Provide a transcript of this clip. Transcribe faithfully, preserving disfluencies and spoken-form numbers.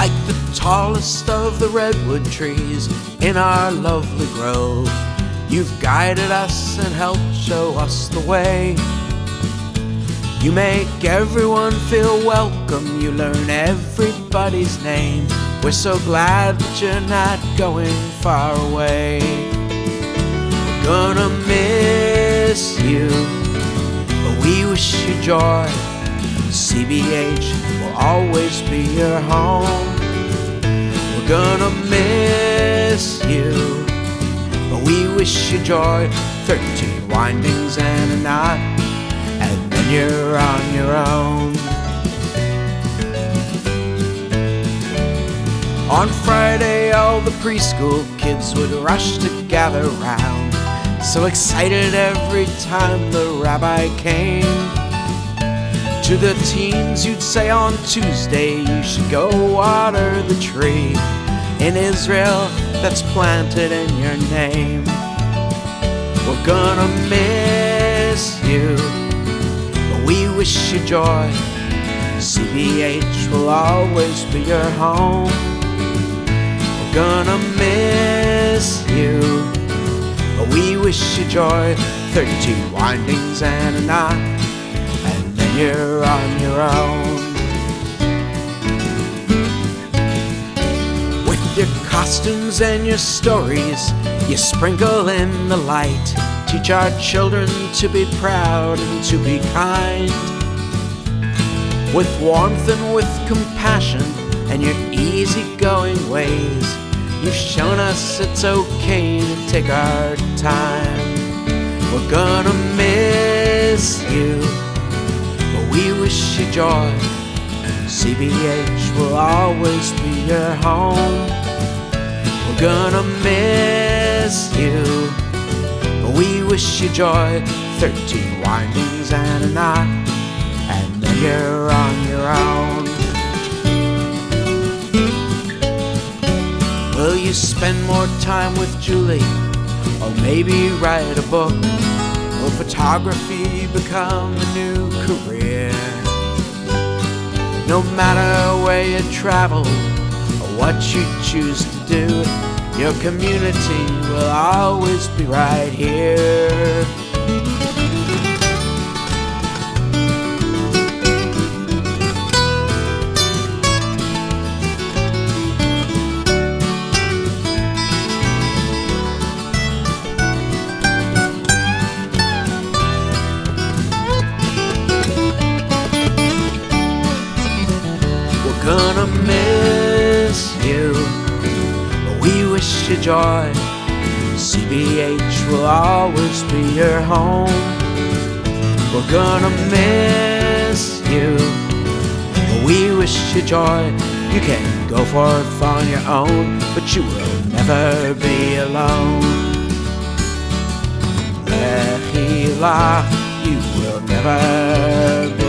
like the tallest of the redwood trees in our lovely grove. You've guided us and helped show us the way. You make everyone feel welcome, you learn everybody's name. We're so glad that you're not going far away. We're gonna miss you, but we wish you joy. C B H will always be your home. We're gonna miss you, but we wish you joy. Thirteen windings and a knot, and then you're on your own. On Friday, all the preschool kids would rush to gather round, so excited every time the rabbi came. To the teens you'd say on Tuesday, you should go water the tree in Israel that's planted in your name. We're gonna miss you, but we wish you joy. C B H will always be your home. We're gonna miss you, but we wish you joy. Thirteen windings and a knot, and then you're on your own. With your costumes and your stories, you sprinkle in the light. Teach our children to be proud and to be kind. With warmth and with compassion and your easygoing ways, you've shown us it's okay to take our time. We're gonna miss you, but we wish you joy. C B H will always be your home. We're gonna miss you, but we wish you joy. Thirteen windings and a knot, and then you're on your own. Will you spend more time with Julie, or maybe write a book? Will photography become a new career? No matter where you travel or what you choose to do, your community will always be right here. Gonna miss you, but we wish you joy. C B H will always be your home. We're gonna miss you, but we wish you joy. You can go forth on your own, but you will never be alone. Lehila, you will never be